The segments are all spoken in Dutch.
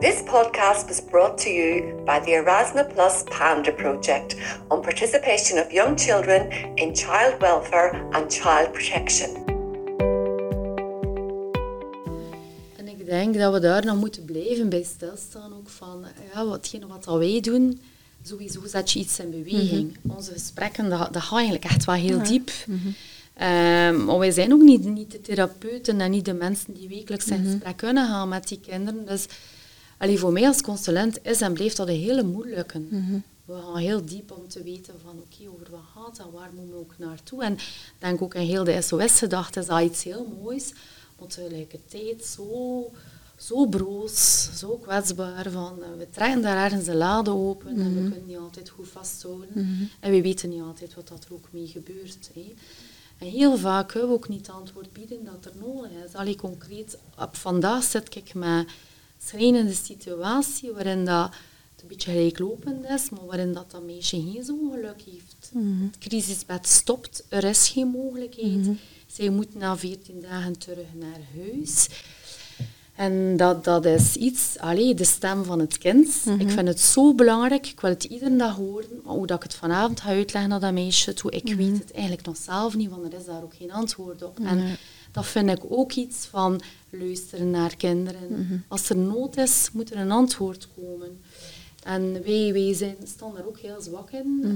This podcast was brought to you by the Erasmus Plus Panda Project on participation of young children in child welfare and child protection. En ik denk dat we daar nog moeten blijven bij stilstaan ook van watgene wat wij doen, sowieso zet je iets in beweging. Onze gesprekken, dat gaat eigenlijk echt wel heel diep. Maar wij zijn ook niet de therapeuten en niet de mensen die wekelijks in gesprek kunnen gaan met die kinderen. Dus voor mij als consulent is en blijft dat een hele moeilijke. We gaan heel diep om te weten van over wat gaat dat, waar moeten we ook naartoe. En ik denk ook in heel de SOS-gedachte is dat iets heel moois, maar tegelijkertijd zo broos, zo kwetsbaar. Van, we trekken daar ergens een lade open en we kunnen niet altijd goed vasthouden. En we weten niet altijd wat dat er ook mee gebeurt. En heel vaak kunnen we ook niet het antwoord bieden dat er nodig is. Concreet, op vandaag zit ik met een schrijnende situatie waarin dat het een beetje gelijklopend is, maar waarin dat meisje geen zo'n geluk heeft. Het crisisbed stopt, er is geen mogelijkheid. Zij moet na 14 dagen terug naar huis. En dat is iets, de stem van het kind. Ik vind het zo belangrijk, ik wil het iedere dag horen. Maar hoe dat ik het vanavond ga uitleggen naar dat meisje toe, ik weet het eigenlijk nog zelf niet, want er is daar ook geen antwoord op. En dat vind ik ook iets van luisteren naar kinderen. Als er nood is, moet er een antwoord komen. En wij staan daar ook heel zwak in.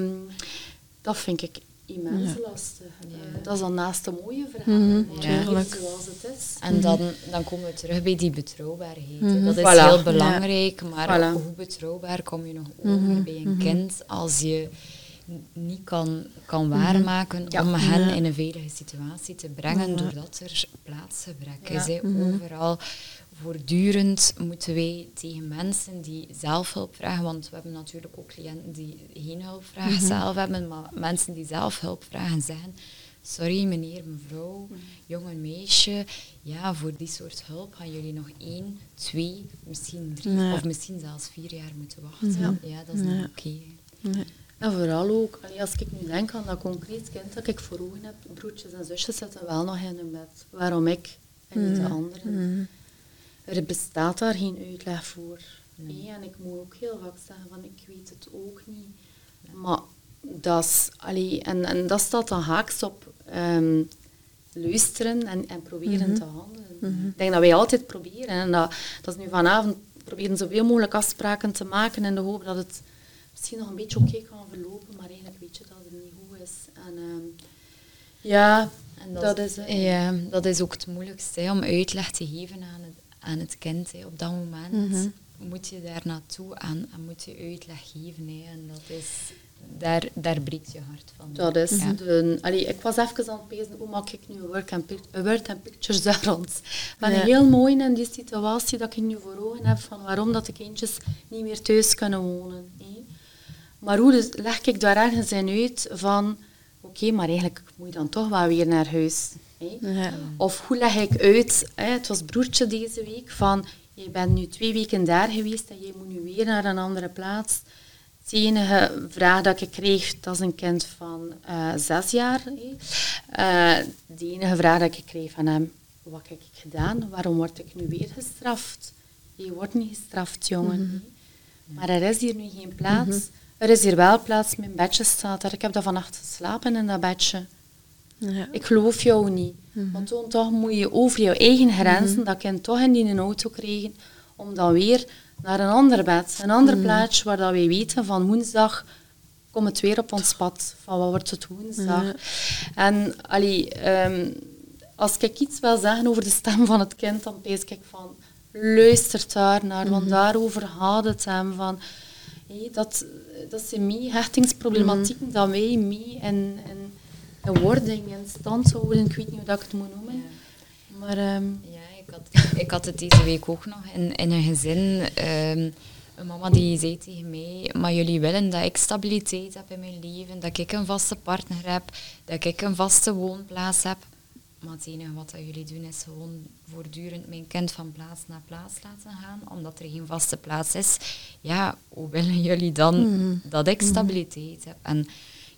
Dat vind ik immens lastig. Dat is dan naast de mooie verhaal. Zoals het is. En dan komen we terug bij die betrouwbaarheid. Dat is heel belangrijk, maar hoe betrouwbaar kom je nog over bij een kind als je niet kan waarmaken om hen in een veilige situatie te brengen, doordat er plaatsgebrek is. Overal voortdurend moeten wij tegen mensen die zelf hulp vragen, want we hebben natuurlijk ook cliënten die geen hulpvraag zelf hebben, maar mensen die zelf hulp vragen zeggen, sorry meneer, mevrouw, jonge meisje, voor die soort hulp gaan jullie nog 1, 2, misschien 3 of misschien zelfs 4 jaar moeten wachten. Dat is niet oké. En vooral ook, als ik nu denk aan dat concreet kind dat ik voor ogen heb, broertjes en zusjes zitten wel nog in een bed. Waarom ik en niet de anderen? Er bestaat daar geen uitleg voor. En ik moet ook heel vaak zeggen van ik weet het ook niet. Maar dat is, en dat staat dan haaks op luisteren en proberen te handelen. Ik denk dat wij altijd proberen. En dat is nu vanavond proberen zoveel mogelijk afspraken te maken in de hoop dat het misschien nog een beetje oké kan verlopen, maar eigenlijk weet je dat het niet goed is. En dat is ook het moeilijkste, om uitleg te geven aan het kind. Op dat moment moet je daar naartoe en moet je uitleg geven. En dat is, daar breekt je hart van. Dat is ik was even aan het pezen, hoe maak ik nu een word and pictures daar rond. Ik ben heel mooi in die situatie dat ik nu voor ogen heb van waarom dat de kindjes niet meer thuis kunnen wonen. Maar hoe leg ik daar ergens in uit van oké, maar eigenlijk moet je dan toch wel weer naar huis. Of hoe leg ik uit, het was broertje deze week, van je bent nu 2 weken daar geweest en je moet nu weer naar een andere plaats. De enige vraag dat ik kreeg, dat is een kind van 6 jaar. De enige vraag dat ik kreeg van hem, wat heb ik gedaan? Waarom word ik nu weer gestraft? Je wordt niet gestraft, jongen. Maar er is hier nu geen plaats. Er is hier wel plaats, mijn bedje staat daar. Ik heb daar vannacht geslapen in dat bedje. Ik geloof jou niet. Want dan toch moet je over jouw eigen grenzen dat kind toch in die auto krijgen, om dan weer naar een ander bed, een ander plaatsje waar dat wij weten van woensdag komt het weer op ons pad. Van wat wordt het woensdag? En als ik iets wil zeggen over de stem van het kind, dan pees ik van luister daar naar, want daarover gaat het hem van. Dat zijn mee hechtingsproblematieken dat wij mee in wording, in stand houden. Ik weet niet hoe dat ik het moet noemen. Maar, ik had het deze week ook nog in een gezin. Een mama die zei tegen mij, maar jullie willen dat ik stabiliteit heb in mijn leven, dat ik een vaste partner heb, dat ik een vaste woonplaats heb. Maar het enige wat jullie doen is gewoon voortdurend mijn kind van plaats naar plaats laten gaan, omdat er geen vaste plaats is. Ja, hoe willen jullie dan dat ik stabiliteit heb? En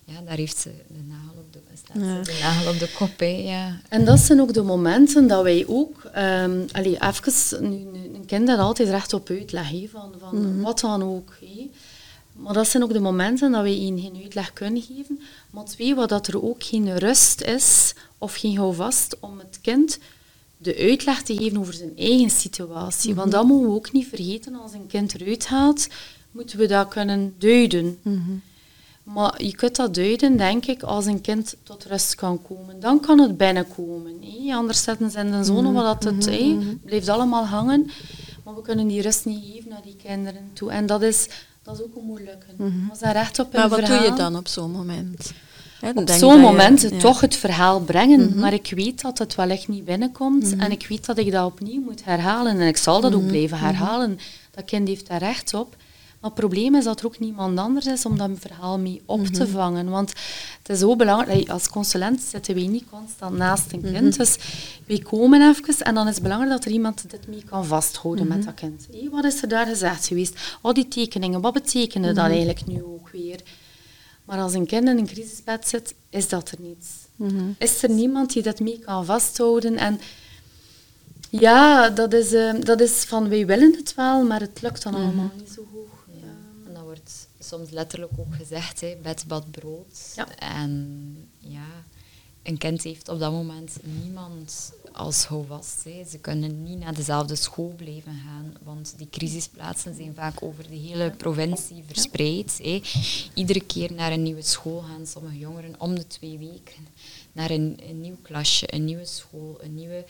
daar heeft ze de nagel op de kop. Hè, ja. En dat zijn ook de momenten dat wij ook... even, een kind dat altijd recht op uitleg, van wat dan ook. Hè. Maar dat zijn ook de momenten dat wij geen uitleg kunnen geven. Maar 2, wat dat er ook geen rust is, of geen houvast, om het kind de uitleg te geven over zijn eigen situatie. Want dat mogen we ook niet vergeten. Als een kind eruit gaat, moeten we dat kunnen duiden. Maar je kunt dat duiden, denk ik, als een kind tot rust kan komen. Dan kan het binnenkomen. Anders zetten ze in de zone waar dat het blijft allemaal hangen. Maar we kunnen die rust niet geven naar die kinderen toe. En dat is ook een moeilijke. Als daar recht op een maar wat verhaal... doe je dan op zo'n moment? Op zo'n moment toch het verhaal brengen. Maar ik weet dat het wellicht niet binnenkomt. En ik weet dat ik dat opnieuw moet herhalen. En ik zal dat ook blijven herhalen. Dat kind heeft daar recht op. Maar het probleem is dat er ook niemand anders is om dat verhaal mee op te vangen. Want het is zo belangrijk... Als consulent zitten wij niet constant naast een kind. Dus wij komen even en dan is het belangrijk dat er iemand dit mee kan vasthouden met dat kind. Wat is er daar gezegd geweest? Al die tekeningen, wat betekenen dat eigenlijk nu ook weer? Maar als een kind in een crisisbed zit, is dat er niet. Is er niemand die dat mee kan vasthouden? En ja, dat is van, wij willen het wel, maar het lukt dan allemaal niet zo goed. En dat wordt soms letterlijk ook gezegd, bed, bad, brood. Ja. En ja, een kind heeft op dat moment niemand als houvast. Ze kunnen niet naar dezelfde school blijven gaan, want die crisisplaatsen zijn vaak over de hele provincie verspreid. Iedere keer naar een nieuwe school gaan sommige jongeren om de 2 weken. Naar een nieuw klasje, een nieuwe school, een nieuwe...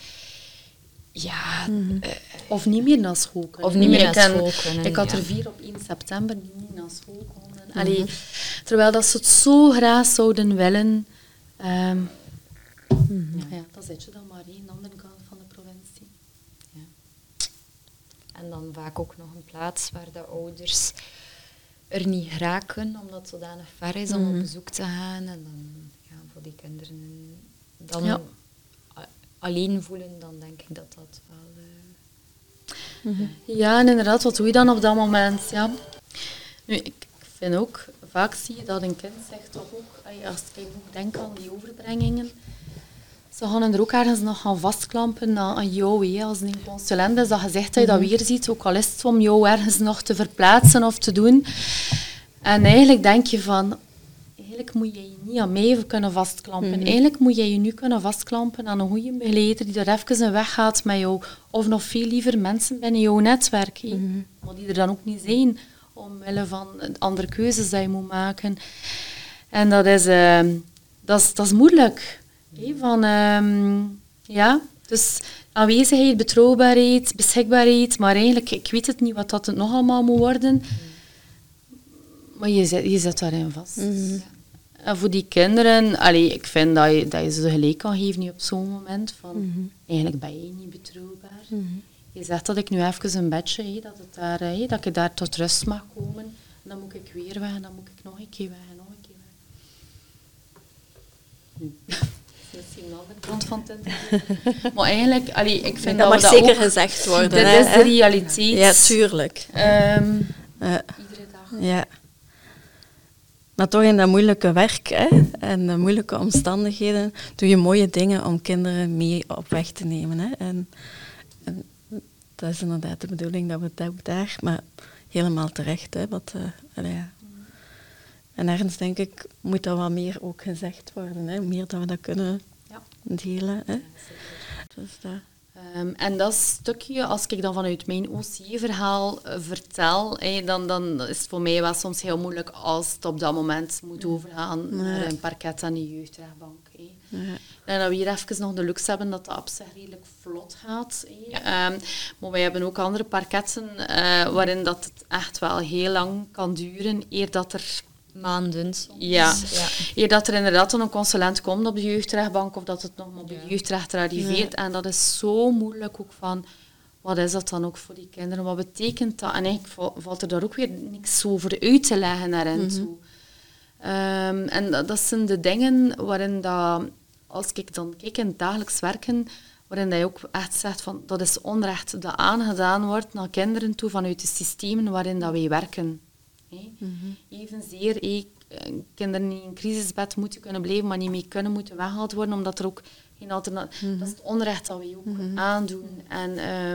Ja, of niet meer naar school kunnen. Of niet meer naar school kunnen. Ik had er 4 op 1 september die niet naar school konden. Terwijl dat ze het zo graag zouden willen. Dat zit je dan maar aan de andere kant van de provincie. Ja. En dan vaak ook nog een plaats waar de ouders er niet geraken, omdat het zodanig ver is om op bezoek te gaan. En dan voor die kinderen dan alleen voelen, dan denk ik dat dat wel... Ja, en inderdaad, wat doe je dan op dat moment? Ja. Nu, ik vind ook, vaak zie je dat een kind zegt toch ook, als ik ook denk aan die overbrengingen, ze gaan er ook ergens nog gaan vastklampen aan jou. Als een consulent is dat gezegd dat je dat weer ziet, ook al is het om jou ergens nog te verplaatsen of te doen. En eigenlijk denk je van... Eigenlijk moet je je niet aan mij kunnen vastklampen. Eigenlijk moet je je nu kunnen vastklampen aan een goede begeleider die er even een weg gaat met jou. Of nog veel liever mensen binnen jouw netwerk. Maar die er dan ook niet zijn, omwille van andere keuzes die je moet maken. En dat is moeilijk. Dus aanwezigheid, betrouwbaarheid, beschikbaarheid. Maar eigenlijk, ik weet het niet wat dat nog allemaal moet worden. Maar je zit daarin vast. En voor die kinderen, ik vind dat je ze gelijk kan geven op zo'n moment van, eigenlijk ben je niet betrouwbaar. Je zegt dat ik nu even een bedje, dat ik daar tot rust mag komen. En dan moet ik weer weg en dan moet ik nog een keer weg en nog een keer weg. Dat is misschien een andere kant van het interview. Maar eigenlijk, ik vind dat mag we zeker ook, gezegd worden. Dit is de realiteit. Ja, tuurlijk. Iedere dag. Ja. Maar toch in dat moeilijke werk en de moeilijke omstandigheden doe je mooie dingen om kinderen mee op weg te nemen. Hè. En dat is inderdaad de bedoeling dat we het ook daar, maar helemaal terecht. Hè, En ergens denk ik moet dat wat meer ook gezegd worden. Hè, meer dat we dat kunnen delen. Hè. Dus dat... En dat stukje, als ik dan vanuit mijn OC-verhaal vertel, dan is het voor mij wel soms heel moeilijk als het op dat moment moet overgaan naar een parket aan de jeugdrechtbank. En dat we hier even nog de luxe hebben dat op zich redelijk vlot gaat. Maar wij hebben ook andere parketten waarin dat het echt wel heel lang kan duren eer dat er... Maanden. Eer dat er inderdaad dan een consulent komt op de jeugdrechtbank of dat het nog maar op de jeugdrechter arriveert. En dat is zo moeilijk ook van, wat is dat dan ook voor die kinderen? Wat betekent dat? En eigenlijk valt er daar ook weer niks over uit te leggen naar hen toe. En dat zijn de dingen waarin dat, als ik dan kijk in het dagelijks werken, waarin dat je ook echt zegt van, dat is onrecht dat aangedaan wordt naar kinderen toe vanuit de systemen waarin dat wij werken. Evenzeer, kinderen in een crisisbed moeten kunnen blijven, maar niet mee kunnen, moeten weggehaald worden, omdat er ook geen alternatief... Dat is het onrecht dat wij ook aandoen. En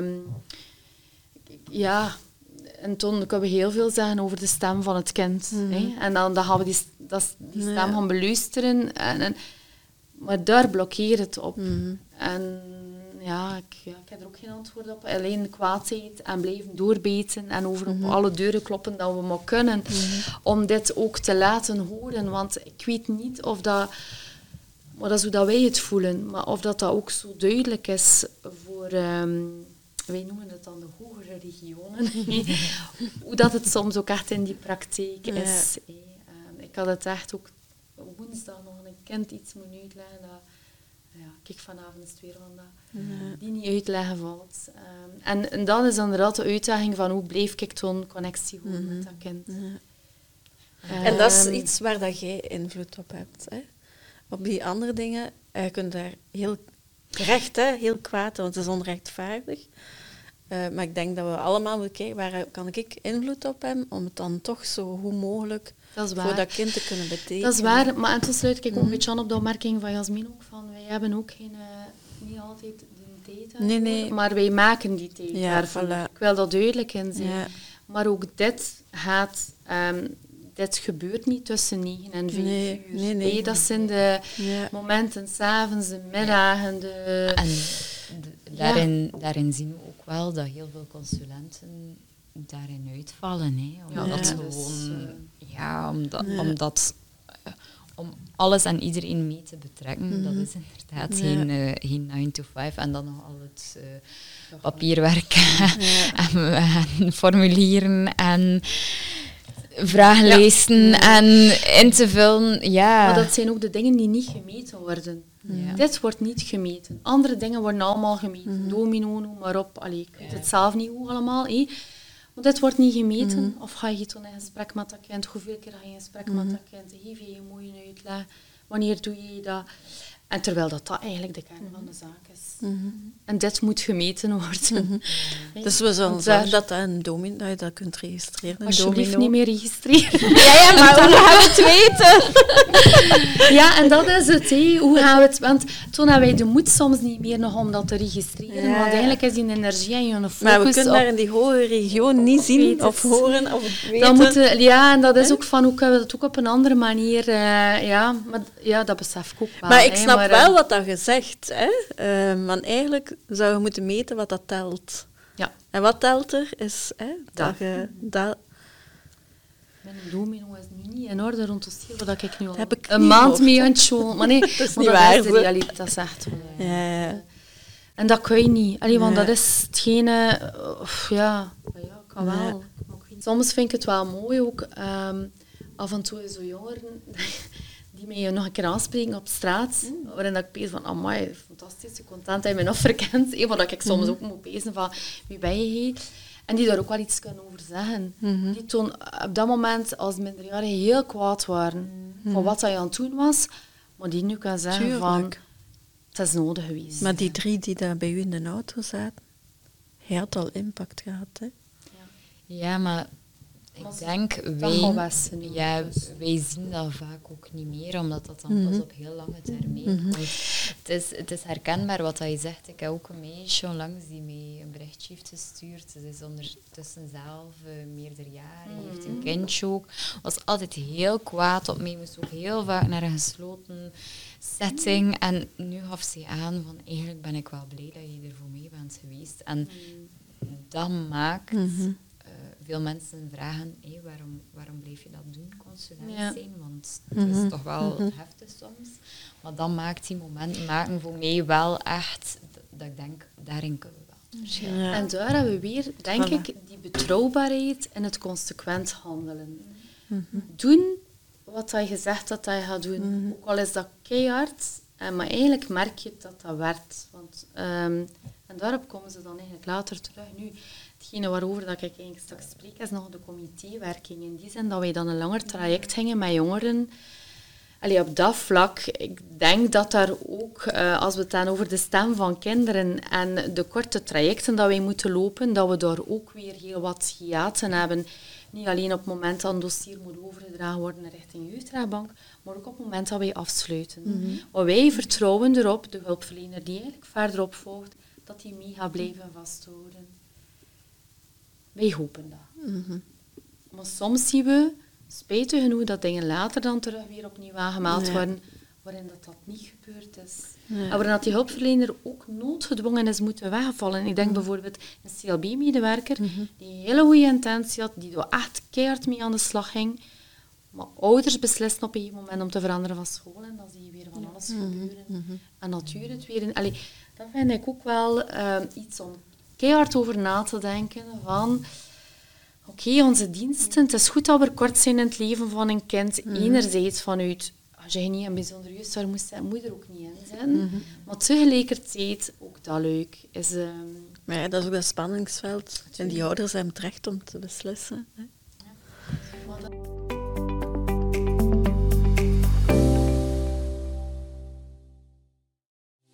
en toen kunnen we heel veel zeggen over de stem van het kind. Hè? En dan gaan we die stem gaan beluisteren. Maar daar blokkeert het op. En ik heb er ook geen antwoord op. Alleen de kwaadheid en blijven doorbeten en over op alle deuren kloppen dat we maar kunnen. Om dit ook te laten horen. Want ik weet niet of dat... Maar dat is hoe dat wij het voelen. Maar of dat ook zo duidelijk is voor... wij noemen het dan de hogere regionen. Hoe dat het soms ook echt in die praktijk is. Ik had het echt ook woensdag nog een kind iets moeten uitleggen. Kijk, vanavond is het weer van dat die niet uitleggen valt. En dat is inderdaad de uitdaging van hoe blijf ik toen connectie houden met dat kind. En dat is iets waar dat jij invloed op hebt. Hè? Op die andere dingen, je kunt daar heel recht, heel kwaad, want het is onrechtvaardig. Maar ik denk dat we allemaal moeten kijken, waar kan ik invloed op hebben, om het dan toch zo goed mogelijk voor dat kind te kunnen betekenen. Dat is waar, maar en toen sluit ik ook een beetje aan op de opmerking van Jasmin ook, van wij hebben ook geen, niet altijd die tijd, nee. Maar wij maken die tijd daarvoor. Voilà. Ik wil dat duidelijk in zijn. Ja. Maar ook dit gebeurt niet tussen 9 en 5 uur. Nee. Dat zijn de momenten, 's avonds, de middagen. Daarin zien we ook wel dat heel veel consulenten daarin uitvallen. Hè. Om alles en iedereen mee te betrekken, dat is inderdaad geen 9 to 5 en dan nog al het papierwerk en formulieren en vragenlijsten en in te vullen. Ja. Maar dat zijn ook de dingen die niet gemeten worden. Dit wordt niet gemeten. Andere dingen worden allemaal gemeten. Domino, noem maar op. Allee, ik weet het zelf niet hoe allemaal. Maar dit wordt niet gemeten. Of ga je toen in gesprek met dat kind? Hoeveel keer ga je in gesprek met dat kind? Geef je een mooie uitleg? Wanneer doe je dat? En terwijl dat eigenlijk de kern van de zaak is. En dit moet gemeten worden. Dus we zullen zorgen dat een domino, dat je dat kunt registreren. Alsjeblieft niet meer registreren. Maar hoe gaan we het weten? Ja, en dat is het. Hoe gaan we het... Want toen hebben wij de moed soms niet meer nog om dat te registreren. Want eigenlijk is die energie en je focus... Maar we kunnen daar in die hoge regio niet zien of horen of weten. En dat is ook van, hoe kunnen we dat ook op een andere manier... dat besef ik ook wel. Maar ik snap wel wat dat je zegt. Want eigenlijk zou je moeten meten wat dat telt. Ja. En wat telt er is dat je... Mijn domino is nu niet in orde rond de stier, dat ik nu al een maand mee aan het showen. Maar nee, dat is niet waar. Dat is de realiteit, dat is echt. En dat kun je niet. Want dat is hetgene... kan wel. Soms vind ik het wel mooi ook. Af en toe zo jongeren die mij nog een keer aanspreken op straat, waarin dat ik pees van, amai, fantastisch, content dat je mij nog verkent. Maar dat ik soms ook moet pezen van, wie ben je? En die daar ook wel iets kunnen over zeggen. Die toen op dat moment als minderjarigen heel kwaad waren van wat dat je aan het doen was, maar die nu kan zeggen van, het is nodig geweest. Maar die 3 die daar bij u in de auto zaten, hij had al impact gehad, hè? Ja, maar ik denk, wij zien dat vaak ook niet meer, omdat dat dan pas op heel lange termijn komt. Het is herkenbaar wat je zegt. Ik heb ook een meisje onlangs die mij een berichtje heeft gestuurd. Ze is ondertussen zelf meerderjarig, heeft een kindje ook. Was altijd heel kwaad op mij, moest ook heel vaak naar een gesloten setting. En nu gaf ze aan van, eigenlijk ben ik wel blij dat je er voor mij bent geweest. En dat maakt... Veel mensen vragen, waarom bleef je dat doen, consulent zijn? Want het is toch wel heftig soms. Maar dan maakt die momenten maken voor mij wel echt, dat ik denk, daarin kunnen we wel verschillen. Ja. En daar hebben we weer, denk ik, die betrouwbaarheid en het consequent handelen. Doen wat je gezegd dat je gaat doen. Ook al is dat keihard, maar eigenlijk merk je dat dat werkt. Want, en daarop komen ze dan eigenlijk later terug. Nu, hetgene waarover dat ik eigenlijk straks spreek, is nog de comitéwerking. In die zin dat wij dan een langer traject gingen met jongeren. Op dat vlak, ik denk dat daar ook, als we het dan over de stem van kinderen en de korte trajecten dat wij moeten lopen, dat we daar ook weer heel wat hiaten hebben. Niet alleen op het moment dat een dossier moet overgedragen worden richting jeugdrechtbank, maar ook op het moment dat wij afsluiten. Want wij vertrouwen erop, de hulpverlener die eigenlijk verderop volgt, dat die mee gaat blijven vasthouden. Wij hopen dat. Maar soms zien we, spijtig genoeg, dat dingen later dan terug weer opnieuw aangemeld worden, waarin dat niet gebeurd is. Ja. En waarin dat die hulpverlener ook noodgedwongen is moeten wegvallen. Ik denk bijvoorbeeld een CLB-medewerker die een hele goede intentie had, die er echt keihard mee aan de slag ging. Maar ouders beslissen op een gegeven moment om te veranderen van school en dan zie je weer van alles gebeuren. En dat duurt het weer. Dat vind ik ook wel iets om keihard over na te denken van... Oké, onze diensten, het is goed dat we kort zijn in het leven van een kind. Enerzijds vanuit, als je niet een bijzonder jeugdzorg moest zijn, moet je er ook niet in zijn. Maar tegelijkertijd, ook dat leuk, is... Maar ja, dat is ook dat spanningsveld. En die ouders hebben het recht om te beslissen. Hè? Ja.